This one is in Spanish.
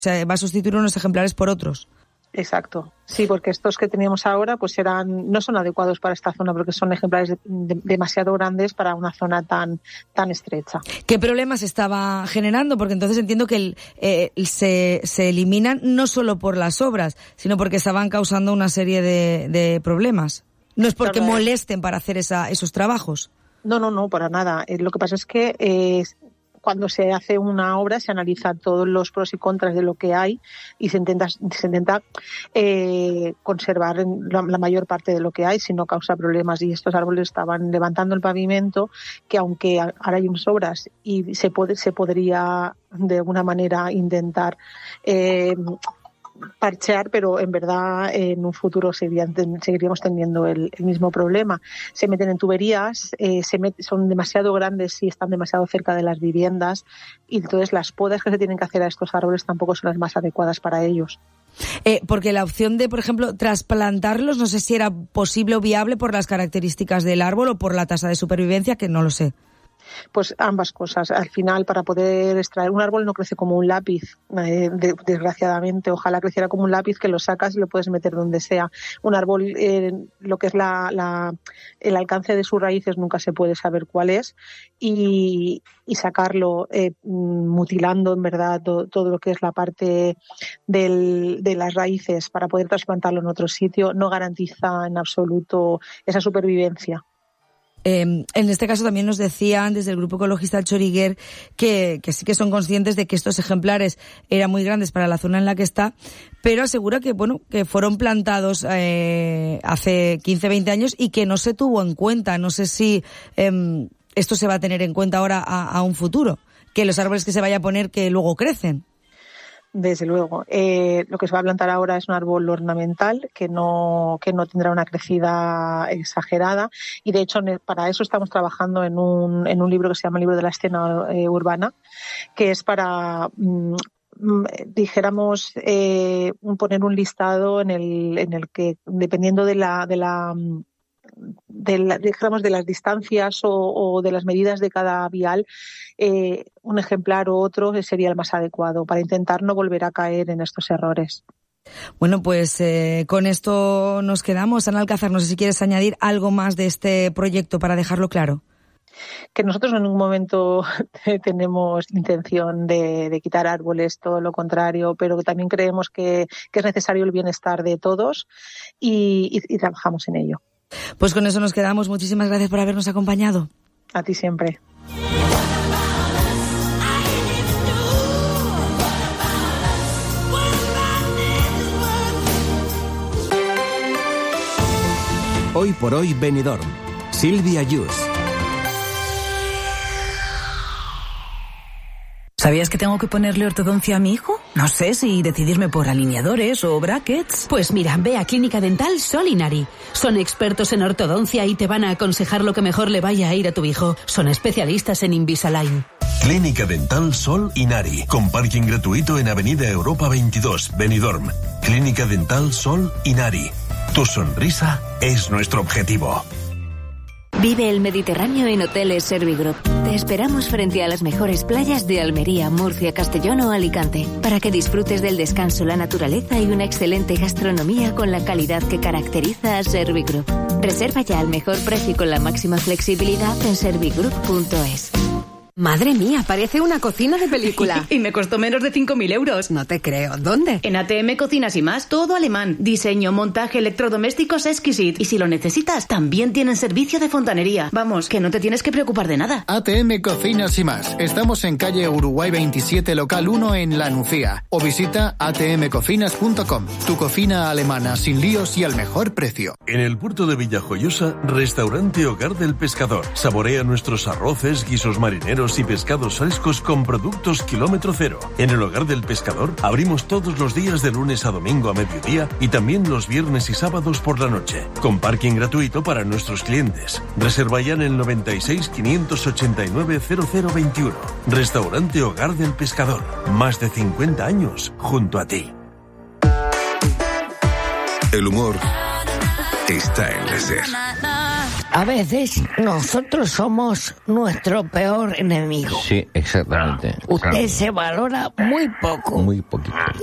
sea, va a sustituir unos ejemplares por otros. Exacto, sí, porque estos que teníamos ahora pues no son adecuados para esta zona porque son ejemplares demasiado grandes para una zona tan estrecha. ¿Qué problemas estaba generando? Porque entonces entiendo que se eliminan no solo por las obras, sino porque estaban causando una serie de problemas. No es porque molesten para hacer esos trabajos. No, para nada. Lo que pasa es que cuando se hace una obra se analizan todos los pros y contras de lo que hay y se intenta conservar la mayor parte de lo que hay si no causa problemas. Y estos árboles estaban levantando el pavimento que aunque ahora hay unas obras y se podría de alguna manera intentar parchear, pero en verdad en un futuro seguiríamos teniendo el mismo problema. Se meten en tuberías, son demasiado grandes y están demasiado cerca de las viviendas y entonces las podas que se tienen que hacer a estos árboles tampoco son las más adecuadas para ellos. Porque la opción de, por ejemplo, trasplantarlos, no sé si era posible o viable por las características del árbol o por la tasa de supervivencia, que no lo sé. Pues ambas cosas. Al final, para poder extraer un árbol no crece como un lápiz, desgraciadamente. Ojalá creciera como un lápiz que lo sacas y lo puedes meter donde sea. Un árbol, lo que es el alcance de sus raíces nunca se puede saber cuál es y sacarlo mutilando en verdad todo lo que es la parte de las raíces para poder trasplantarlo en otro sitio no garantiza en absoluto esa supervivencia. En este caso también nos decían desde el grupo ecologista Choriguer que sí que son conscientes de que estos ejemplares eran muy grandes para la zona en la que está, pero asegura que que fueron plantados hace 15-20 años y que no se tuvo en cuenta. No sé si esto se va a tener en cuenta ahora a un futuro, que los árboles que se vaya a poner que luego crecen. Desde luego. Lo que se va a plantar ahora es un árbol ornamental que no tendrá una crecida exagerada y de hecho para eso estamos trabajando en un libro que se llama el libro de la escena urbana, que es para dijéramos poner un listado en el que dependiendo de las distancias o de las medidas de cada vial, un ejemplar u otro sería el más adecuado para intentar no volver a caer en estos errores. Bueno, pues con esto nos quedamos. Ana Alcázar, no sé si quieres añadir algo más de este proyecto para dejarlo claro. Que nosotros en ningún momento tenemos intención de quitar árboles, todo lo contrario, pero que también creemos que es necesario el bienestar de todos y trabajamos en ello. Pues con eso nos quedamos. Muchísimas gracias por habernos acompañado. A ti siempre. Hoy por hoy Benidorm. Silvia Yus. ¿Sabías que tengo que ponerle ortodoncia a mi hijo? No sé si decidirme por alineadores o brackets. Pues mira, ve a Clínica Dental Sol Inari. Son expertos en ortodoncia y te van a aconsejar lo que mejor le vaya a ir a tu hijo. Son especialistas en Invisalign. Clínica Dental Sol Inari, con parking gratuito en Avenida Europa 22, Benidorm. Clínica Dental Sol Inari. Tu sonrisa es nuestro objetivo. Vive el Mediterráneo en Hoteles Servigroup. Te esperamos frente a las mejores playas de Almería, Murcia, Castellón o Alicante, para que disfrutes del descanso, la naturaleza y una excelente gastronomía con la calidad que caracteriza a Servigroup. Reserva ya al mejor precio y con la máxima flexibilidad en servigroup.es. Madre mía, parece una cocina de película. Y me costó menos de 5.000 euros. No te creo. ¿Dónde? En ATM Cocinas y Más, todo alemán. Diseño, montaje, electrodomésticos exquisite. Y si lo necesitas, también tienen servicio de fontanería. Vamos, que no te tienes que preocupar de nada. ATM Cocinas y Más. Estamos en calle Uruguay 27, local 1 en La Nucía. O visita atmcocinas.com. Tu cocina alemana, sin líos y al mejor precio. En el puerto de Villajoyosa, Restaurante Hogar del Pescador. Saborea nuestros arroces, guisos marineros y pescados frescos con productos kilómetro cero. En el Hogar del Pescador abrimos todos los días de lunes a domingo a mediodía y también los viernes y sábados por la noche, con parking gratuito para nuestros clientes. Reserva ya en el 96 589 0021. Restaurante Hogar del Pescador. Más de 50 años junto a ti. El humor está en la SER. A veces nosotros somos nuestro peor enemigo. Sí, exactamente. Usted se valora muy poco. Muy poquito.